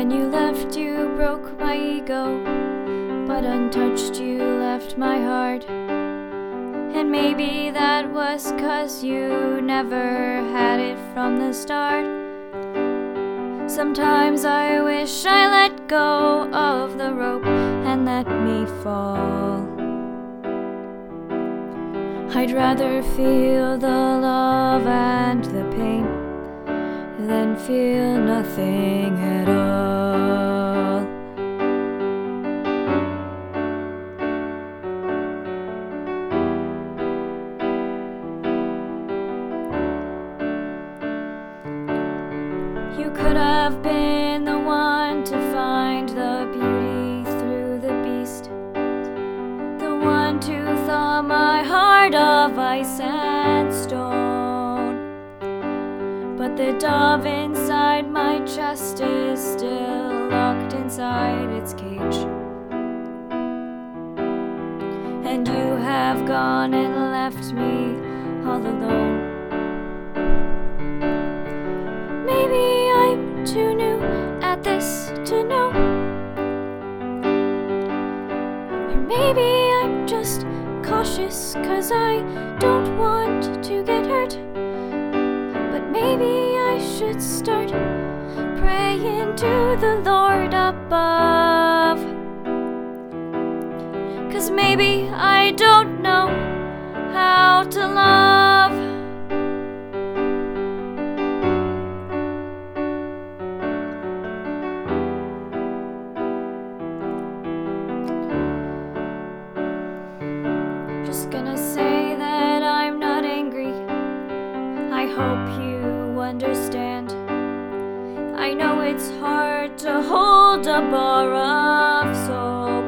when you left, you broke my ego, but untouched you left my heart. And maybe that was 'cause you never had it from the start. Sometimes I wish I let go of the rope and let me fall. I'd rather feel the love and the pain than feel nothing at all. You could have been the one to find the beauty through the beast, the one to thaw my heart of ice and stone. But the dove inside my chest is still locked inside its cage, and you have gone and left me all alone. Maybe I'm too new at this to know, or maybe I'm just cautious 'cause I don't want to get hurt. But maybe I should start praying to the Lord above, 'cause maybe I don't know how to love. Just gonna say that I'm not angry. I hope you understand. I know it's hard to hold a bar of soap.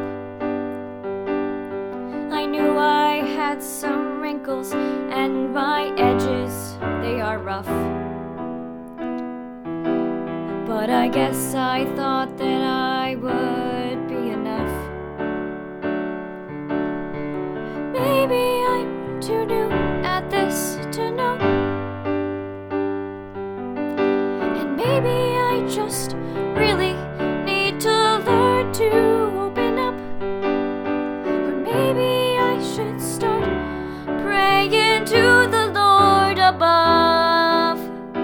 I knew I had some wrinkles and my edges, they are rough. But I guess I thought that I would be enough. Maybe I'm too new at this to know, and maybe I just really need to learn to open up. Or maybe I should start praying to the Lord above,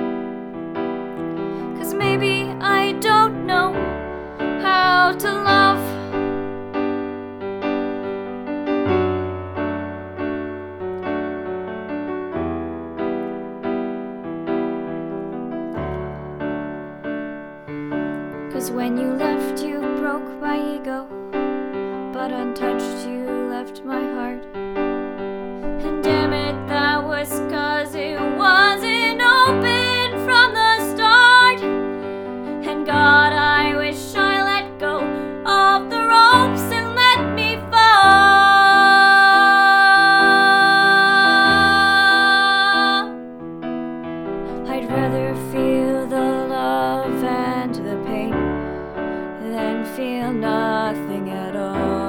'cause maybe I don't know how to love. Cause when you left, you broke my ego, but untouched you left my heart. And damn it, that was 'cause it wasn't open from the start. And God, I wish I let go of the ropes and let me fall. I'd rather feel the love and the pain than feel nothing at all.